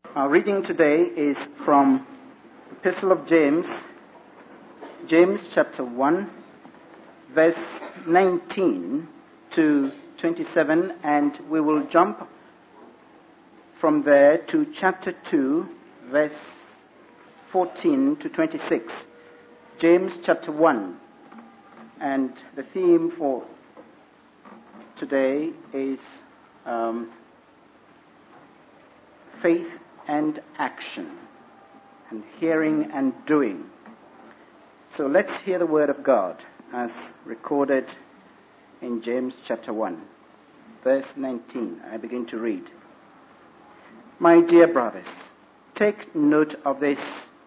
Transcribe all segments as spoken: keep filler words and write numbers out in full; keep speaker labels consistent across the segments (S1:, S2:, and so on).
S1: Our reading today is from Epistle of James, James chapter one, verse nineteen to twenty-seven, and we will jump from there to chapter two, verse fourteen to twenty-six. James chapter one, and the theme for today is um, faith and action, and hearing and doing. So let's hear the word of God as recorded in James chapter one, verse nineteen. I begin to read. My dear brothers, take note of this.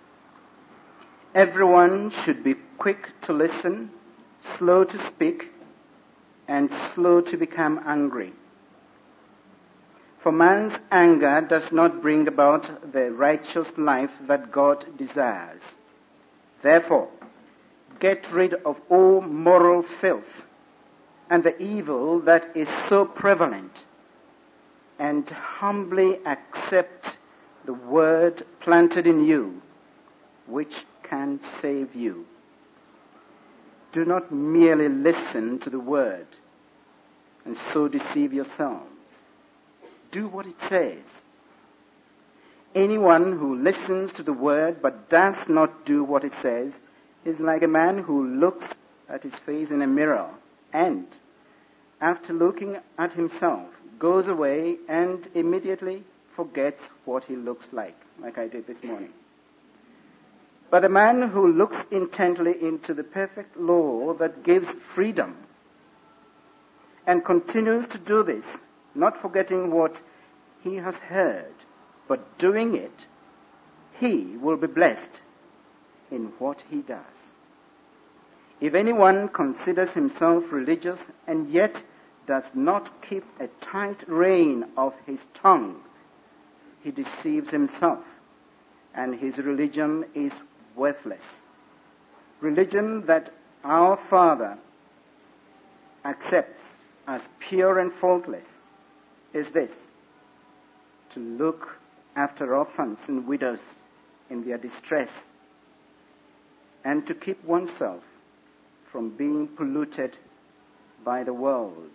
S1: Everyone should be quick to listen, slow to speak, and slow to become angry. For man's anger does not bring about the righteous life that God desires. Therefore, get rid of all moral filth and the evil that is so prevalent, and humbly accept the word planted in you, which can save you. Do not merely listen to the word and so deceive yourselves. Do what it says. Anyone who listens to the word but does not do what it says is like a man who looks at his face in a mirror and, after looking at himself, goes away and immediately forgets what he looks like, like I did this morning. But the man who looks intently into the perfect law that gives freedom and continues to do this, not forgetting what he has heard, but doing it, he will be blessed in what he does. If anyone considers himself religious and yet does not keep a tight rein of his tongue, he deceives himself, and his religion is worthless. Religion that our Father accepts as pure and faultless is this: to look after orphans and widows in their distress, and to keep oneself from being polluted by the world.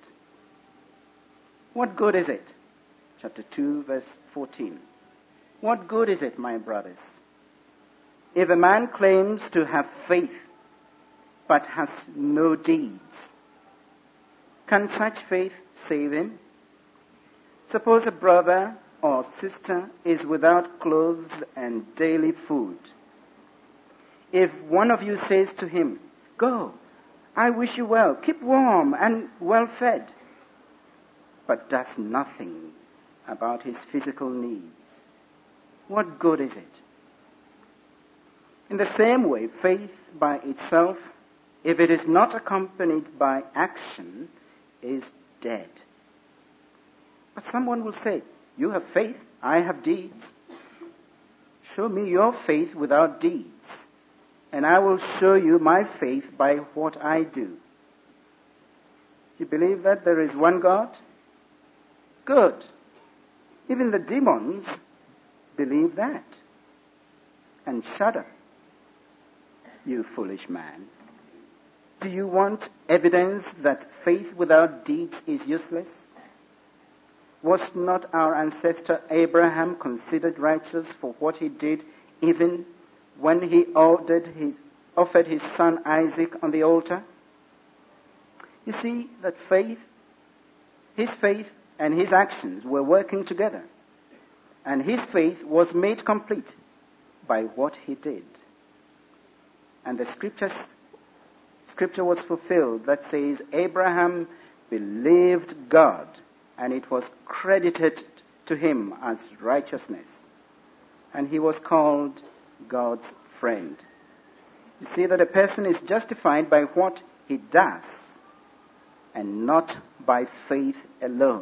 S1: What good is it? Chapter two, verse fourteen. What good is it, my brothers, if a man claims to have faith but has no deeds? Can such faith save him? Suppose a brother or sister is without clothes and daily food. If one of you says to him, "Go, I wish you well, keep warm and well fed," but does nothing about his physical needs, what good is it? In the same way, faith by itself, if it is not accompanied by action, is dead. But someone will say, "You have faith, I have deeds. Show me your faith without deeds, and I will show you my faith by what I do." You believe that there is one God? Good. Even the demons believe that and shudder. You foolish man. Do you want evidence that faith without deeds is useless? Was not our ancestor Abraham considered righteous for what he did, even when he ordered his, offered his son Isaac on the altar? You see that faith, his faith and his actions were working together, and his faith was made complete by what he did. And the scriptures, scripture was fulfilled that says, Abraham believed God, and it was credited to him as righteousness. And he was called God's friend. You see that a person is justified by what he does, and not by faith alone.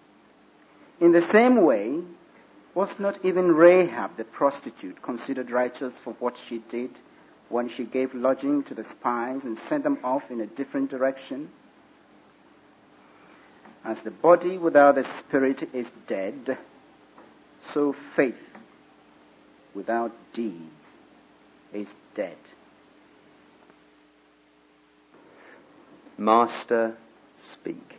S1: In the same way, was not even Rahab the prostitute considered righteous for what she did when she gave lodging to the spies and sent them off in a different direction? As the body without the spirit is dead, so faith without deeds is dead.
S2: Master, speak.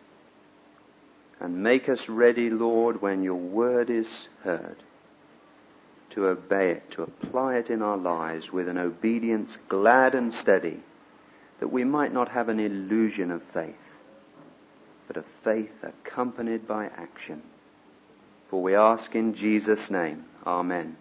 S2: And make us ready, Lord, when your word is heard, to obey it, to apply it in our lives with an obedience glad and steady, that we might not have an illusion of faith, but a faith accompanied by action. For we ask in Jesus' name. Amen.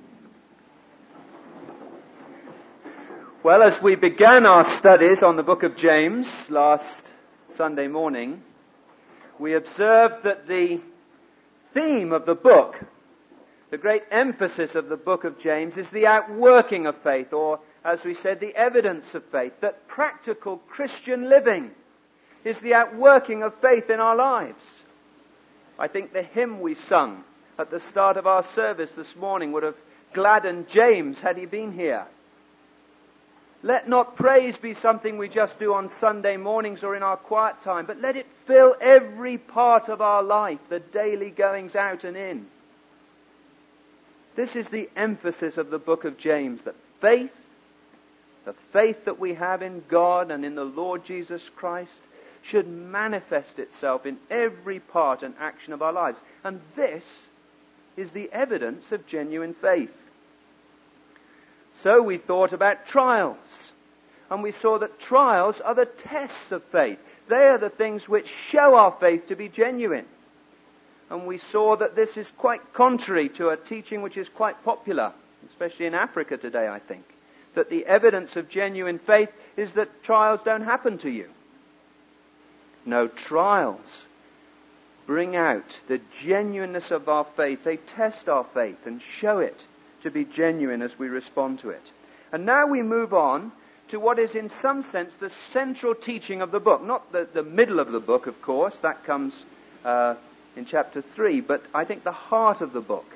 S2: Well, as we began our studies on the book of James last Sunday morning, we observed that the theme of the book, the great emphasis of the book of James, is the outworking of faith, or, as we said, the evidence of faith, that practical Christian living is the outworking of faith in our lives. I think the hymn we sung at the start of our service this morning would have gladdened James had he been here. Let not praise be something we just do on Sunday mornings or in our quiet time, but let it fill every part of our life, the daily goings out and in. This is the emphasis of the book of James, that faith, the faith that we have in God and in the Lord Jesus Christ, should manifest itself in every part and action of our lives. And this is the evidence of genuine faith. So we thought about trials, and we saw that trials are the tests of faith. They are the things which show our faith to be genuine. And we saw that this is quite contrary to a teaching which is quite popular, especially in Africa today, I think, that the evidence of genuine faith is that trials don't happen to you. No, trials bring out the genuineness of our faith. They test our faith and show it to be genuine as we respond to it. And now we move on to what is in some sense the central teaching of the book. Not the, the middle of the book, of course, that comes uh, in chapter three, but I think the heart of the book.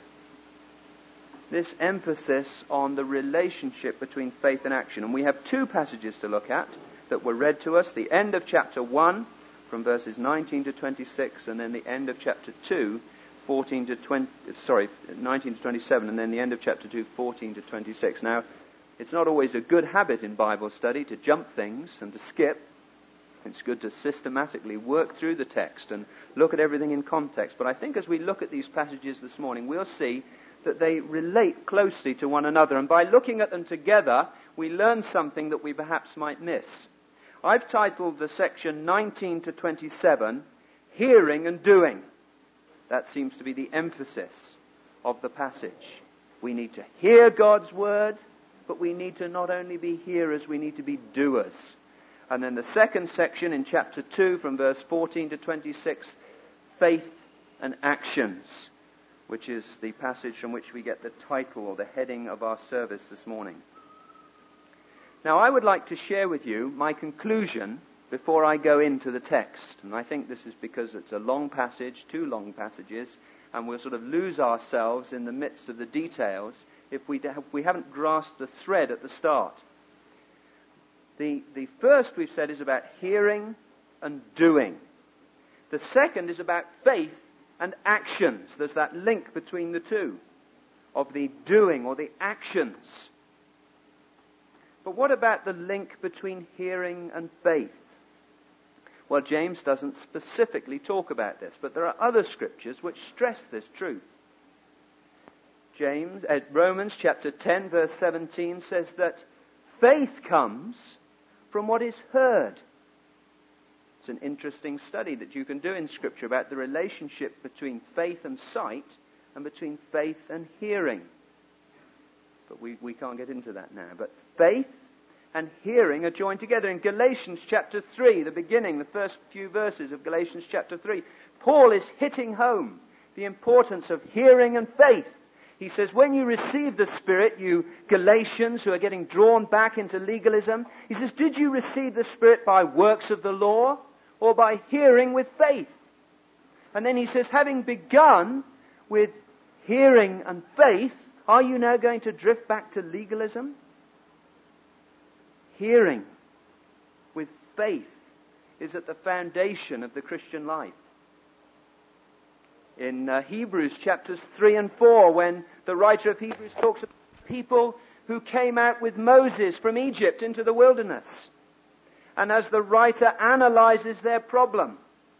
S2: This emphasis on the relationship between faith and action. And we have two passages to look at that were read to us. The end of chapter one, from verses nineteen to twenty-six, and then the end of chapter two, fourteen to twenty, sorry, nineteen to twenty-seven, and then the end of chapter two, fourteen to twenty-six. Now, it's not always a good habit in Bible study to jump things and to skip. It's good to systematically work through the text and look at everything in context. But I think as we look at these passages this morning, we'll see that they relate closely to one another. And by looking at them together, we learn something that we perhaps might miss. I've titled the section nineteen to twenty-seven, Hearing and Doing. That seems to be the emphasis of the passage. We need to hear God's word, but we need to not only be hearers, we need to be doers. And then the second section in chapter two, from verse fourteen to twenty-six, Faith and Actions, which is the passage from which we get the title or the heading of our service this morning. Now, I would like to share with you my conclusion before I go into the text. And I think this is because it's a long passage, two long passages, and we'll sort of lose ourselves in the midst of the details if we, if we haven't grasped the thread at the start. The, the first we've said is about hearing and doing. The second is about faith and actions. There's that link between the two of the doing or the actions. But what about the link between hearing and faith? Well, James doesn't specifically talk about this, but there are other scriptures which stress this truth. James, uh, Romans chapter ten, verse seventeen says that faith comes from what is heard. It's an interesting study that you can do in Scripture about the relationship between faith and sight and between faith and hearing. But we, we can't get into that now. But faith and hearing are joined together. In Galatians chapter three, the beginning, the first few verses of Galatians chapter three, Paul is hitting home the importance of hearing and faith. He says, when you receive the Spirit, you Galatians who are getting drawn back into legalism, he says, did you receive the Spirit by works of the law or by hearing with faith? And then he says, having begun with hearing and faith, are you now going to drift back to legalism? Hearing with faith is at the foundation of the Christian life. in uh, Hebrews chapters three and four, when the writer of Hebrews talks about people who came out with Moses from Egypt into the wilderness. And as the writer analyzes their problem,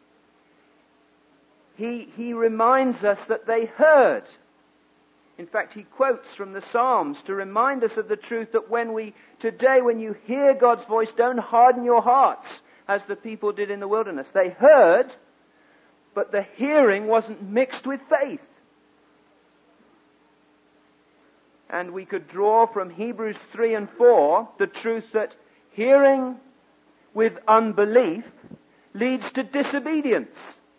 S2: he, he reminds us that they heard. In fact, he quotes from the Psalms to remind us of the truth that when we, today when you hear God's voice, don't harden your hearts as the people did in the wilderness. They heard, but the hearing wasn't mixed with faith. And we could draw from Hebrews three and four the truth that hearing with unbelief leads to disobedience.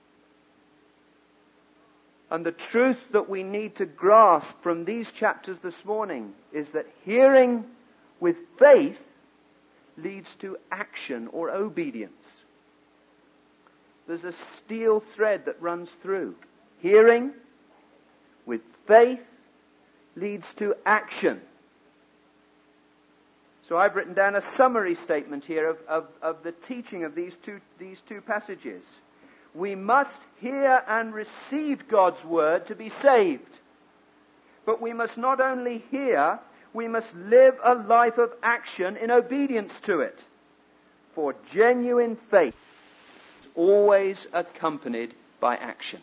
S2: And the truth that we need to grasp from these chapters this morning is that hearing with faith leads to action or obedience. There's a steel thread that runs through. Hearing with faith leads to action. So I've written down a summary statement here of, of, of the teaching of these two, these two passages. We must hear and receive God's word to be saved. But we must not only hear, we must live a life of action in obedience to it. For genuine faith is always accompanied by action.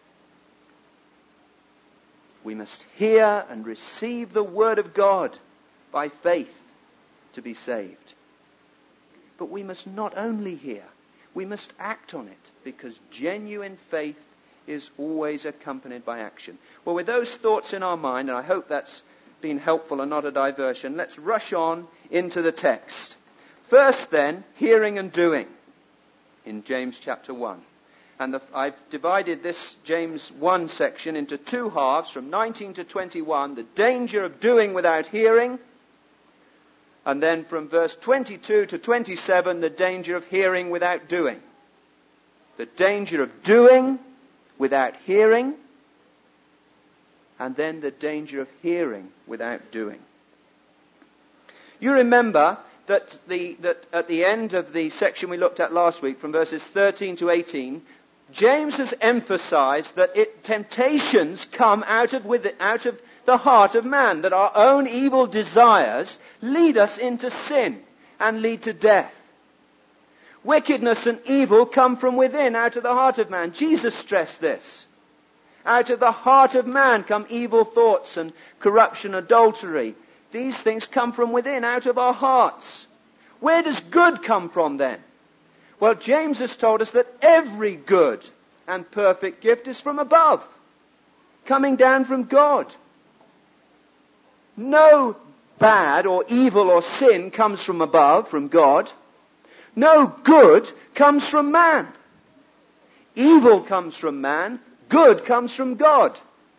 S2: We must hear and receive the word of God by faith to be saved. But we must not only hear, we must act on it, because genuine faith is always accompanied by action. Well, with those thoughts in our mind, and I hope that's been helpful and not a diversion, let's rush on into the text. First then, hearing and doing in James chapter one. And the, I've divided this James one section into two halves, from nineteen to twenty-one, the danger of doing without hearing. And then from verse twenty-two to twenty-seven, the danger of hearing without doing. The danger of doing without hearing. And then the danger of hearing without doing. You remember that, the, that at the end of the section we looked at last week, from verses thirteen to eighteen, James has emphasized that it, temptations come out of, with it, out of the heart of man, that our own evil desires lead us into sin and lead to death. Wickedness and evil come from within, out of the heart of man. Jesus stressed this. Out of the heart of man come evil thoughts and corruption, adultery. These things come from within, out of our hearts. Where does good come from then? Well, James has told us that every good and perfect gift is from above, coming down from God. No bad or evil or sin comes from above, from God. No good comes from man. Evil comes from man. Good comes from God.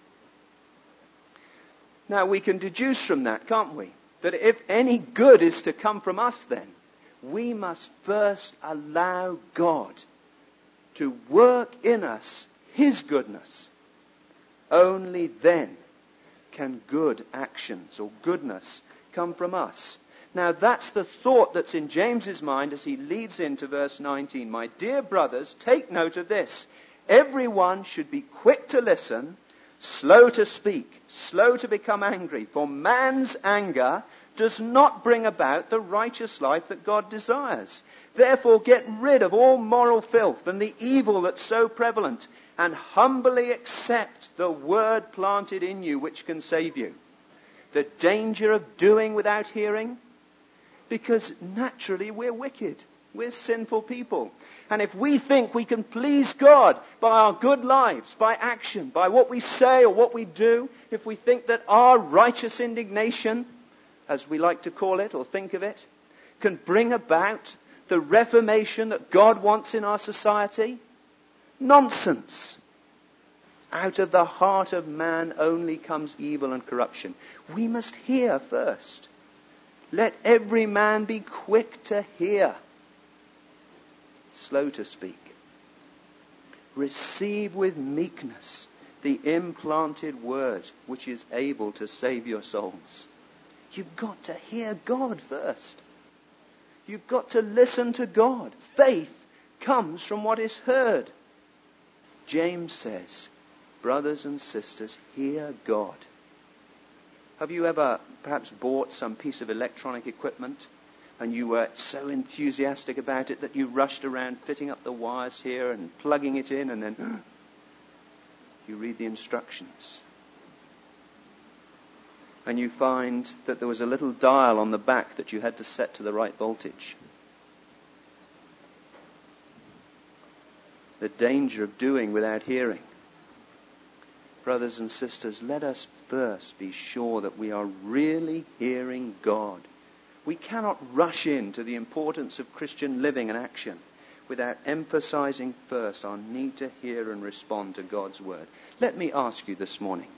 S2: Now we can deduce from that, can't we? That if any good is to come from us then, we must first allow God to work in us His goodness. Only then can good actions or goodness come from us. Now that's the thought that's in James's mind as he leads into verse nineteen. My dear brothers, take note of this. Everyone should be quick to listen, slow to speak, slow to become angry, for man's anger does not bring about the righteous life that God desires. Therefore get rid of all moral filth and the evil that's so prevalent, and humbly accept the word planted in you which can save you. The danger of doing without hearing, because naturally we're wicked. We're sinful people. And if we think we can please God by our good lives, by action, by what we say or what we do, if we think that our righteous indignation, as we like to call it or think of it, can bring about the reformation that God wants in our society, nonsense. Out of the heart of man only comes evil and corruption. We must hear first. Let every man be quick to hear, slow to speak. Receive with meekness the implanted word which is able to save your souls. You've got to hear God first. You've got to listen to God. Faith comes from what is heard. James says, brothers and sisters, hear God. Have you ever perhaps bought some piece of electronic equipment and you were so enthusiastic about it that you rushed around fitting up the wires here and plugging it in, and then you read the instructions and you find that there was a little dial on the back that you had to set to the right voltage? The danger of doing without hearing. Brothers and sisters, let us first be sure that we are really hearing God. We cannot rush into the importance of Christian living and action without emphasizing first our need to hear and respond to God's word. Let me ask you this morning,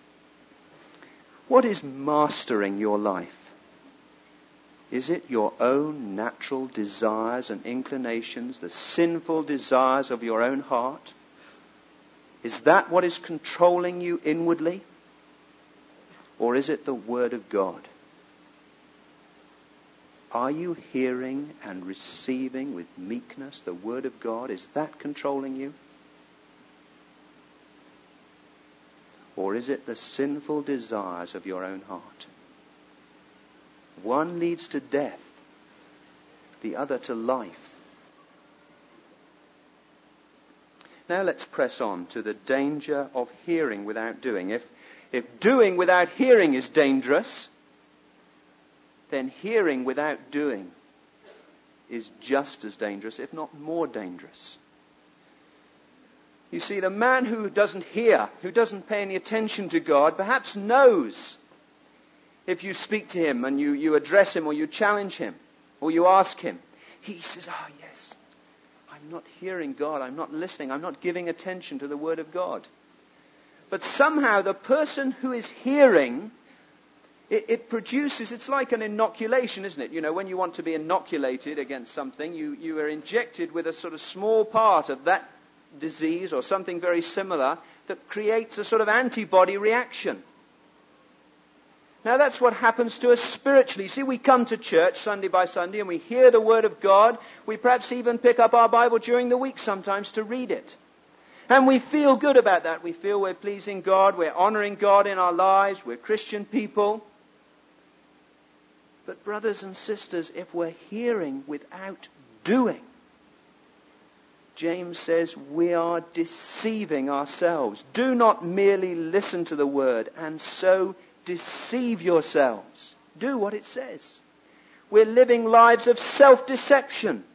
S2: what is mastering your life? Is it your own natural desires and inclinations, the sinful desires of your own heart? Is that what is controlling you inwardly? Or is it the Word of God? Are you hearing and receiving with meekness the Word of God? Is that controlling you? Or is it the sinful desires of your own heart? One leads to death, the other to life. Now let's press on to the danger of hearing without doing. If, if doing without hearing is dangerous, then hearing without doing is just as dangerous, if not more dangerous. You see, the man who doesn't hear, who doesn't pay any attention to God, perhaps knows if you speak to him and you, you address him or you challenge him or you ask him, he says, oh yes, I'm not hearing God, I'm not listening, I'm not giving attention to the Word of God. But somehow the person who is hearing, it, it produces, it's like an inoculation, isn't it? You know, when you want to be inoculated against something, you, you are injected with a sort of small part of that disease or something very similar that creates a sort of antibody reaction. Now that's what happens to us spiritually. See, we come to church Sunday by Sunday and we hear the Word of God. We perhaps even pick up our Bible during the week sometimes to read it. And we feel good about that. We feel we're pleasing God, we're honoring God in our lives, we're Christian people. But brothers and sisters, if we're hearing without doing, James says we are deceiving ourselves. Do not merely listen to the Word and so deceive yourselves. Do what it says. We're living lives of self-deception.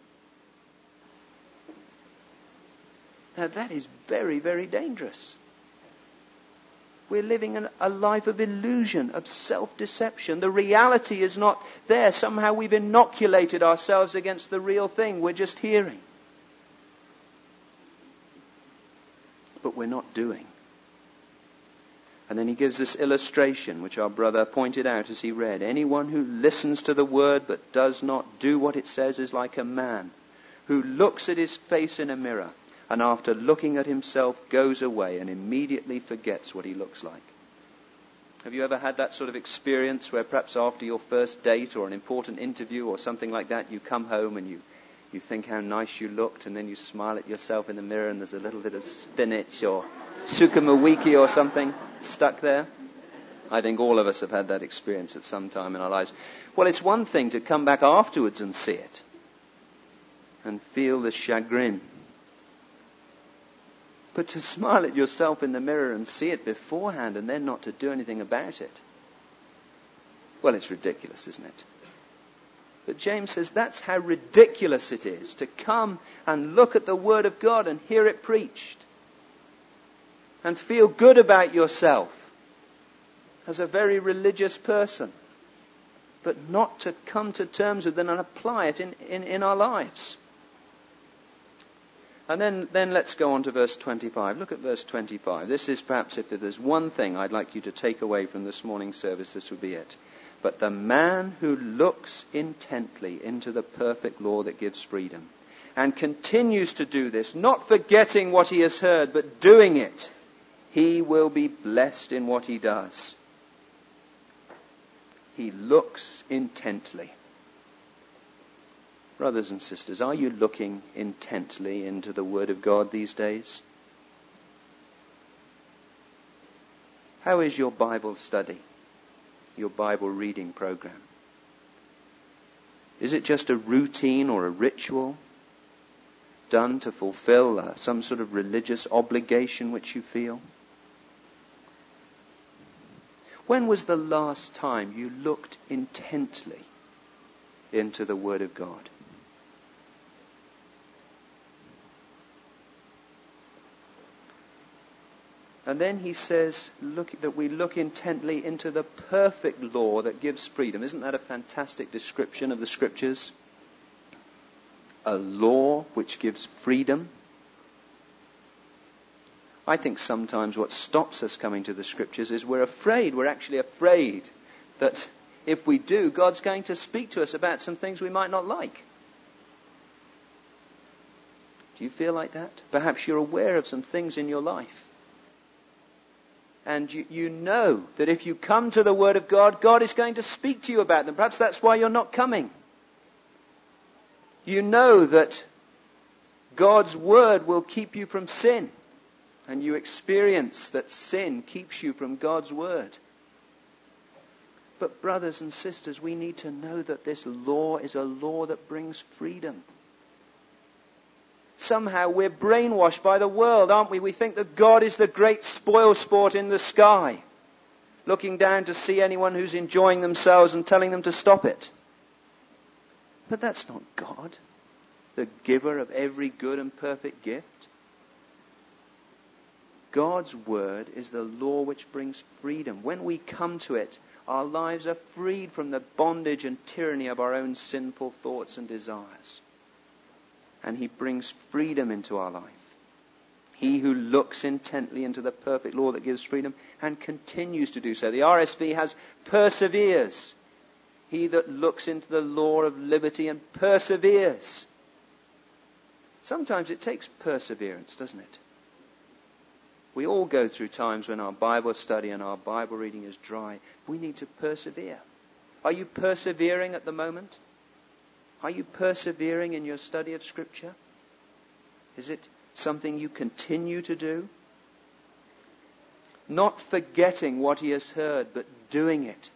S2: Now that is very, very dangerous. We're living an, a life of illusion, of self-deception. The reality is not there. Somehow we've inoculated ourselves against the real thing. We're just hearing. But we're not doing. And then he gives this illustration, which our brother pointed out as he read. Anyone who listens to the word but does not do what it says is like a man who looks at his face in a mirror and after looking at himself goes away and immediately forgets what he looks like. Have you ever had that sort of experience where perhaps after your first date or an important interview or something like that, you come home and you, you think how nice you looked, and then you smile at yourself in the mirror and there's a little bit of spinach or sukuma wiki or something stuck there? I think all of us have had that experience at some time in our lives. Well, it's one thing to come back afterwards and see it and feel the chagrin. But to smile at yourself in the mirror and see it beforehand and then not to do anything about it, well, it's ridiculous, isn't it? But James says that's how ridiculous it is to come and look at the Word of God and hear it preached and feel good about yourself as a very religious person, but not to come to terms with it and apply it in, in, in our lives. And then, then let's go on to verse twenty-five. Look at verse twenty-five. This is perhaps, if there's one thing I'd like you to take away from this morning's service, this would be it. But the man who looks intently into the perfect law that gives freedom and continues to do this, not forgetting what he has heard, but doing it, he will be blessed in what he does. He looks intently. Brothers and sisters, are you looking intently into the Word of God these days? How is your Bible study, your Bible reading program? Is it just a routine or a ritual done to fulfill uh, some sort of religious obligation which you feel? When was the last time you looked intently into the Word of God? And then he says look, that we look intently into the perfect law that gives freedom. Isn't that a fantastic description of the Scriptures? A law which gives freedom. I think sometimes what stops us coming to the Scriptures is we're afraid, we're actually afraid that if we do, God's going to speak to us about some things we might not like. Do you feel like that? Perhaps you're aware of some things in your life. And you, you know that if you come to the Word of God, God is going to speak to you about them. Perhaps that's why you're not coming. You know that God's Word will keep you from sin. And you experience that sin keeps you from God's Word. But brothers and sisters, we need to know that this law is a law that brings freedom. Somehow we're brainwashed by the world, aren't we? We think that God is the great spoil sport in the sky, looking down to see anyone who's enjoying themselves and telling them to stop it. But that's not God, the giver of every good and perfect gift. God's Word is the law which brings freedom. When we come to it, our lives are freed from the bondage and tyranny of our own sinful thoughts and desires. And He brings freedom into our life. He who looks intently into the perfect law that gives freedom and continues to do so. The R S V has perseveres. He that looks into the law of liberty and perseveres. Sometimes it takes perseverance, doesn't it? We all go through times when our Bible study and our Bible reading is dry. We need to persevere. Are you persevering at the moment? Are you persevering in your study of Scripture? Is it something you continue to do? Not forgetting what he has heard, but doing it.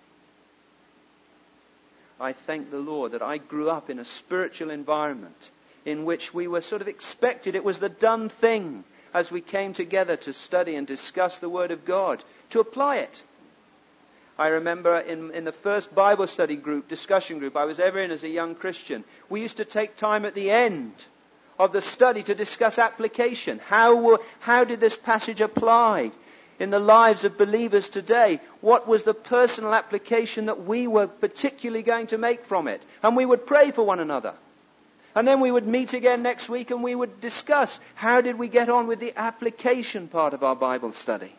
S2: I thank the Lord that I grew up in a spiritual environment in which we were sort of expected. It was the done thing as we came together to study and discuss the Word of God, to apply it. I remember in, in the first Bible study group, discussion group I was ever in as a young Christian, we used to take time at the end of the study to discuss application. How, were, how did this passage apply in the lives of believers today? What was the personal application that we were particularly going to make from it? And we would pray for one another. And then we would meet again next week and we would discuss how did we get on with the application part of our Bible study.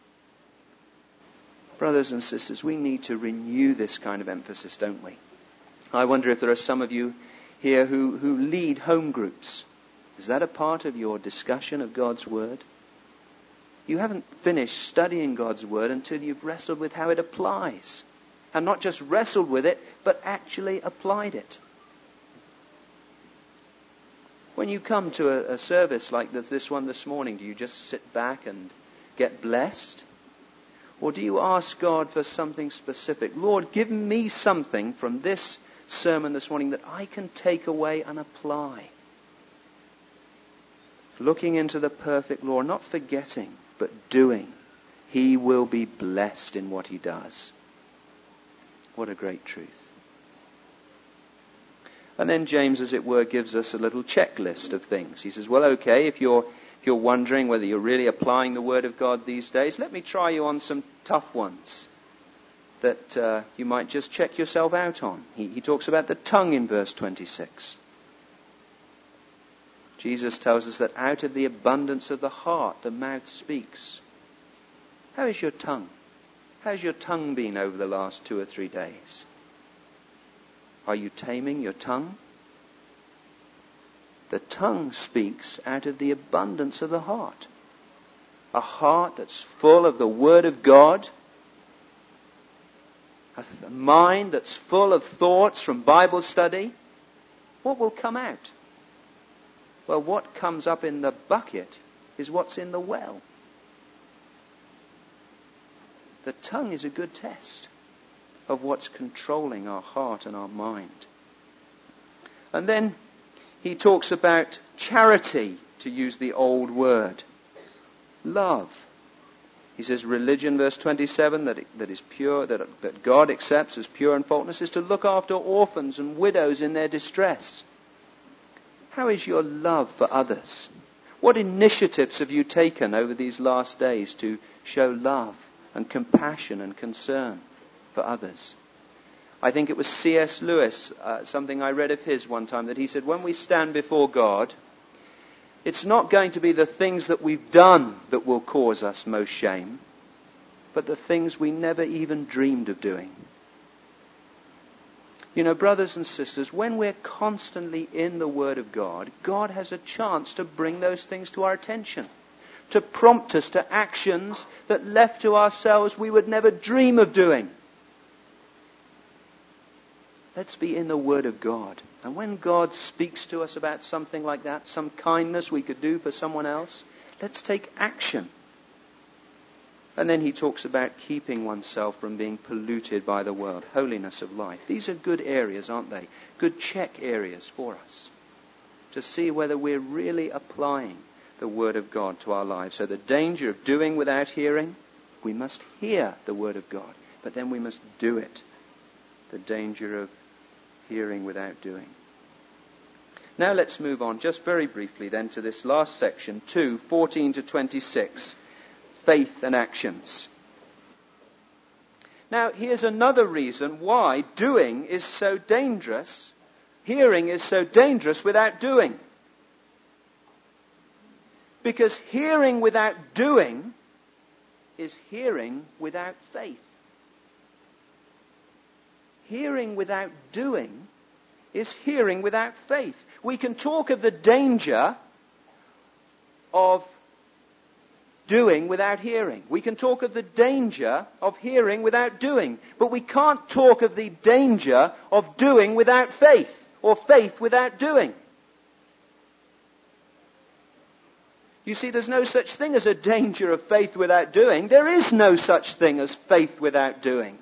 S2: Brothers and sisters, we need to renew this kind of emphasis, don't we? I wonder if there are some of you here who, who lead home groups. Is that a part of your discussion of God's Word? You haven't finished studying God's Word until you've wrestled with how it applies. And not just wrestled with it, but actually applied it. When you come to a, a service like this, this one this morning, do you just sit back and get blessed? Or do you ask God for something specific? Lord, give me something from this sermon this morning that I can take away and apply. Looking into the perfect law, not forgetting, but doing. He will be blessed in what he does. What a great truth. And then James, as it were, gives us a little checklist of things. He says, well, okay, if you're If you're wondering whether you're really applying the Word of God these days, let me try you on some tough ones that uh, you might just check yourself out on. He, he talks about the tongue in verse twenty-six. Jesus tells us that out of the abundance of the heart, the mouth speaks. How is your tongue? How's your tongue been over the last two or three days? Are you taming your tongue? The tongue speaks out of the abundance of the heart. A heart that's full of the Word of God. A mind that's full of thoughts from Bible study. What will come out? Well, what comes up in the bucket is what's in the well. The tongue is a good test of what's controlling our heart and our mind. And then he talks about charity, to use the old word. Love. He says religion, verse twenty-seven, that, it, that is pure, that, that God accepts as pure and faultless, is to look after orphans and widows in their distress. How is your love for others? What initiatives have you taken over these last days to show love and compassion and concern for others? I think it was C S Lewis, uh, something I read of his one time, that he said, when we stand before God, it's not going to be the things that we've done that will cause us most shame, but the things we never even dreamed of doing. You know, brothers and sisters, when we're constantly in the Word of God, God has a chance to bring those things to our attention, to prompt us to actions that left to ourselves we would never dream of doing. Let's be in the Word of God. And when God speaks to us about something like that, some kindness we could do for someone else, let's take action. And then he talks about keeping oneself from being polluted by the world, holiness of life. These are good areas, aren't they? Good check areas for us to see whether we're really applying the Word of God to our lives. So the danger of doing without hearing, we must hear the Word of God, but then we must do it. The danger of hearing without doing. Now let's move on just very briefly then to this last section, two, fourteen to twenty-six, faith and actions. Now here's another reason why doing is so dangerous, hearing is so dangerous without doing. Because hearing without doing is hearing without faith. Hearing without doing is hearing without faith. We can talk of the danger of doing without hearing. We can talk of the danger of hearing without doing. But we can't talk of the danger of doing without faith, or faith without doing. You see, there's no such thing as a danger of faith without doing. There is no such thing as faith without doing.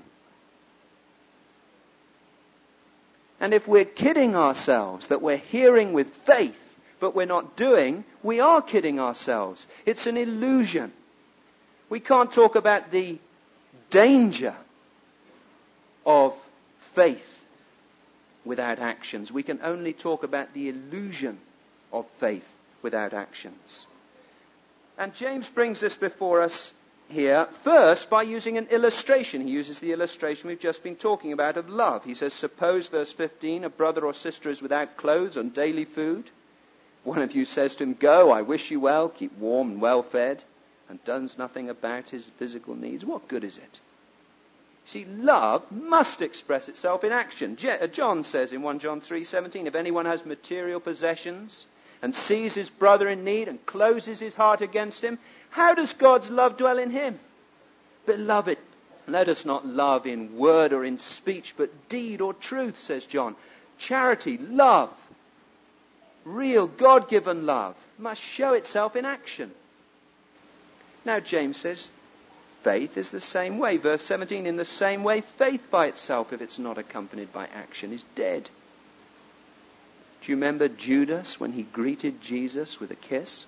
S2: And if we're kidding ourselves that we're hearing with faith, but we're not doing, we are kidding ourselves. It's an illusion. We can't talk about the danger of faith without actions. We can only talk about the illusion of faith without actions. And James brings this before us here, first by using an illustration. He uses the illustration we've just been talking about of love. He says, suppose, verse fifteen, a brother or sister is without clothes and daily food. If one of you says to him, go, I wish you well, keep warm and well fed, and does nothing about his physical needs, what good is it? See, love must express itself in action. John says in First John three seventeen, if anyone has material possessions and sees his brother in need and closes his heart against him, how does God's love dwell in him? Beloved, let us not love in word or in speech, but deed or truth, says John. Charity, love, real God-given love, must show itself in action. Now James says, faith is the same way. Verse seventeen, in the same way, faith by itself, if it's not accompanied by action, is dead. Do you remember Judas when he greeted Jesus with a kiss?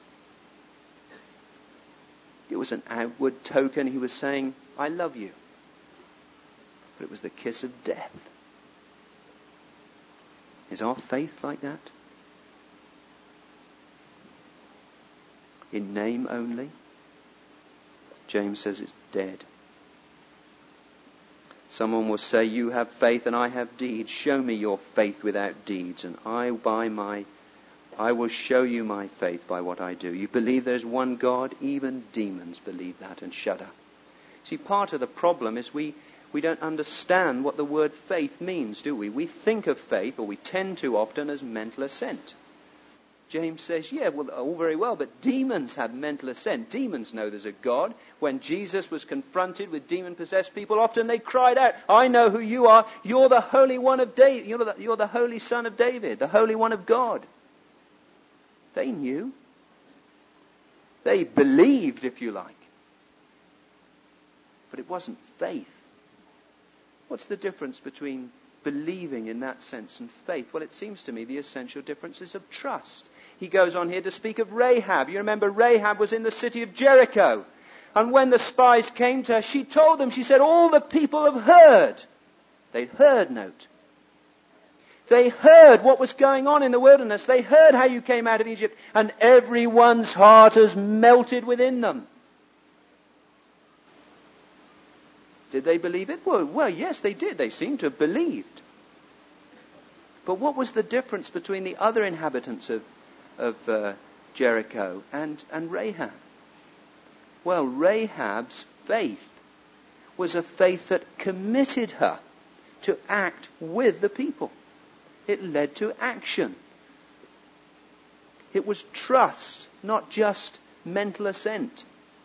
S2: It was an outward token. He was saying, I love you. But it was the kiss of death. Is our faith like that? In name only? James says it's dead. Someone will say, you have faith and I have deeds. Show me your faith without deeds, and I by my I will show you my faith by what I do. You believe there's one God? Even demons believe that and shudder. See, part of the problem is we, we don't understand what the word faith means, do we? We think of faith, or we tend to often, as mental assent. James says, yeah, well, all very well, but demons have mental assent. Demons know there's a God. When Jesus was confronted with demon-possessed people, often they cried out, I know who you are. You're the Holy One of David. You're the, you're the Holy Son of David, the Holy One of God. They knew. They believed, if you like. but it wasn't faith. What's the difference between believing in that sense and faith? Well, it seems to me the essential difference is of trust. He goes on here to speak of Rahab. You remember Rahab was in the city of Jericho. And when the spies came to her, she told them, she said, all the people have heard. They heard, note. They heard what was going on in the wilderness. They heard how you came out of Egypt. And everyone's heart has melted within them. Did they believe it? Well, well, yes, they did. They seemed to have believed. But what was the difference between the other inhabitants of, of uh, Jericho and, and Rahab? Well, Rahab's faith was a faith that committed her to act with the people. It led to action. It was trust, not just mental assent.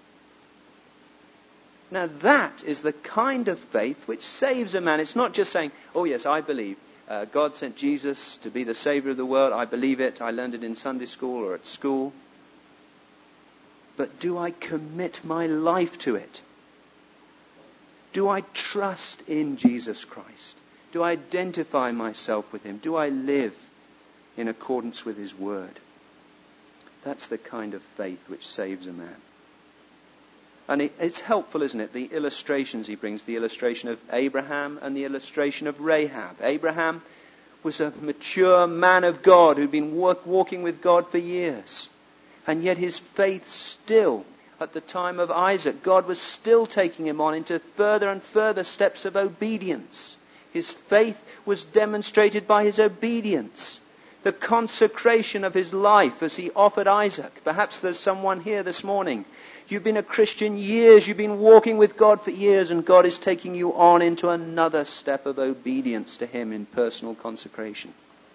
S2: Now that is the kind of faith which saves a man. It's not just saying, oh yes, I believe. Uh, God sent Jesus to be the Savior of the world. I believe it. I learned it in Sunday school or at school. But do I commit my life to it? Do I trust in Jesus Christ? Do I identify myself with Him? Do I live in accordance with His Word? That's the kind of faith which saves a man. And it, it's helpful, isn't it? The illustrations he brings, the illustration of Abraham and the illustration of Rahab. Abraham was a mature man of God who'd been work, walking with God for years. And yet his faith still, at the time of Isaac, God was still taking him on into further and further steps of obedience. His faith was demonstrated by his obedience. The consecration of his life as he offered Isaac. Perhaps there's someone here this morning. You've been a Christian years. You've been walking with God for years. And God is taking you on into another step of obedience to Him in personal consecration.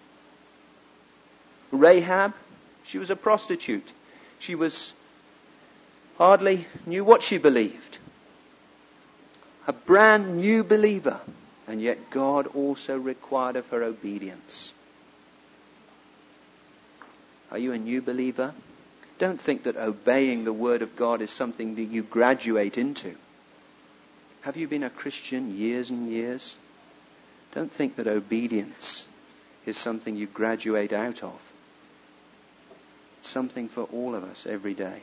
S2: Rahab, she was a prostitute. She was hardly knew what she believed. A brand new believer. And yet God also required of her obedience. Are you a new believer? Don't think that obeying the Word of God is something that you graduate into. Have you been a Christian years and years? Don't think that obedience is something you graduate out of. It's something for all of us every day.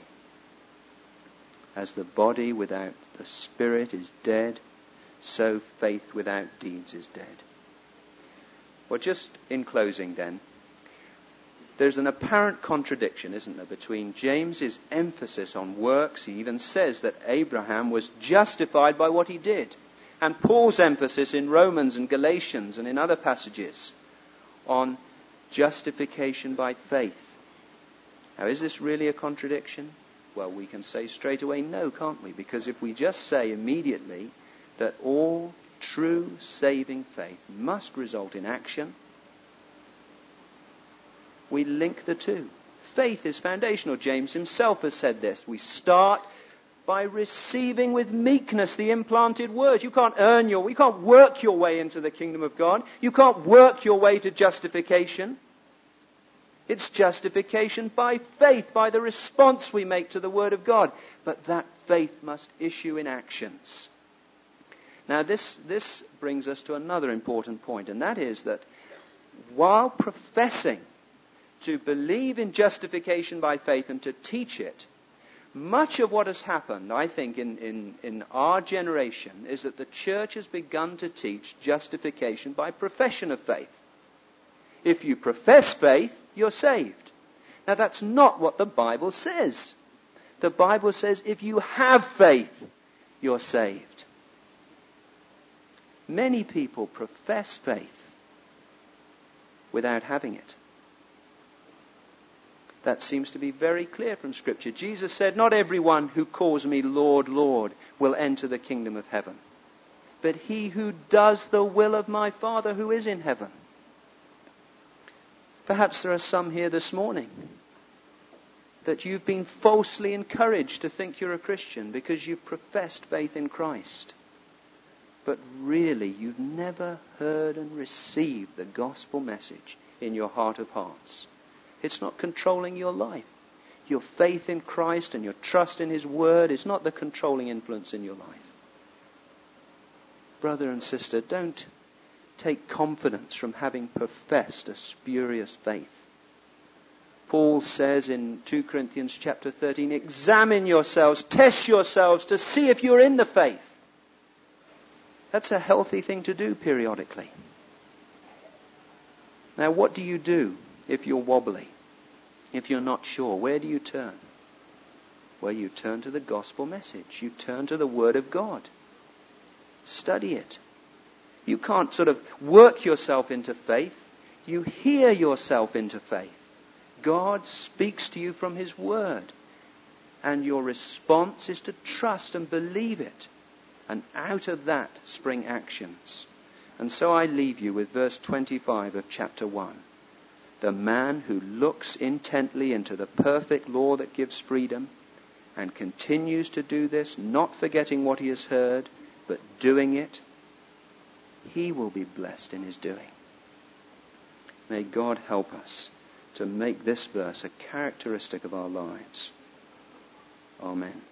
S2: As the body without the Spirit is dead, so faith without deeds is dead. Well, just in closing then, there's an apparent contradiction, isn't there, between James's emphasis on works. He even says that Abraham was justified by what he did. And Paul's emphasis in Romans and Galatians and in other passages on justification by faith. Now, is this really a contradiction? Well, we can say straight away no, can't we? Because if we just say immediately that all true saving faith must result in action, we link the two. Faith is foundational. James himself has said this. We start by receiving with meekness the implanted word. You can't earn your, you can't work your way into the kingdom of God. You can't work your way to justification. It's justification by faith, by the response we make to the word of God. But that faith must issue in actions. Now this, this brings us to another important point, and that is that while professing to believe in justification by faith and to teach it, much of what has happened, I think, in, in, in our generation is that the church has begun to teach justification by profession of faith. If you profess faith, you're saved. Now that's not what the Bible says. The Bible says if you have faith, you're saved. Many people profess faith without having it. That seems to be very clear from Scripture. Jesus said, not everyone who calls me Lord, Lord will enter the kingdom of heaven, but he who does the will of my Father who is in heaven. Perhaps there are some here this morning that you've been falsely encouraged to think you're a Christian because you've professed faith in Christ. But really, you've never heard and received the gospel message in your heart of hearts. It's not controlling your life. Your faith in Christ and your trust in His Word is not the controlling influence in your life. brother and sister, don't take confidence from having professed a spurious faith. Paul says in Second Corinthians chapter thirteen, examine yourselves, test yourselves to see if you're in the faith. That's a healthy thing to do periodically. Now, what do you do if you're wobbly? If you're not sure, where do you turn? Well, you turn to the gospel message. You turn to the Word of God. Study it. You can't sort of work yourself into faith. You hear yourself into faith. God speaks to you from His Word. And your response is to trust and believe it. And out of that spring actions. And so I leave you with verse twenty-five of chapter one. The man who looks intently into the perfect law that gives freedom and continues to do this, not forgetting what he has heard, but doing it, he will be blessed in his doing. May God help us to make this verse a characteristic of our lives. Amen.